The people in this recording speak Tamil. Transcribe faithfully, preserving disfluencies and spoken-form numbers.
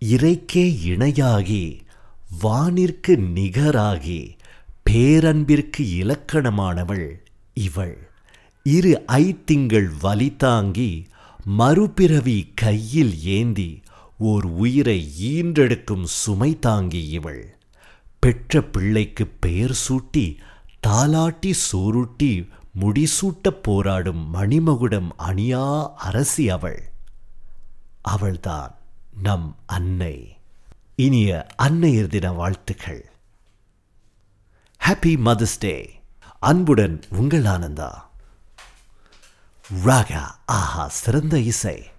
இறைக்கே இணையாகி வானிற்கு நிகராகி பேரன்பிற்கு இலக்கணமானவள் இவள். இரு ஐத்திங்கள் வலி தாங்கி மறுபிறவி கையில் ஏந்தி ஓர் உயிரை ஈன்றெடுக்கும் சுமை தாங்கி இவள். பெற்ற பிள்ளைக்கு பெயர் சூட்டி தாலாட்டி சோறுட்டி முடிசூட்டப் போராடும் மணிமகுடம் அணியா அரசி அவள். அவள்தான் நம் அன்னை. இனிய அன்னையர் தின வாழ்த்துக்கள். Happy mother's day. அன்புடன் உங்கள் ஆனந்தா. ராகா ஆஹா சிறந்த இசை.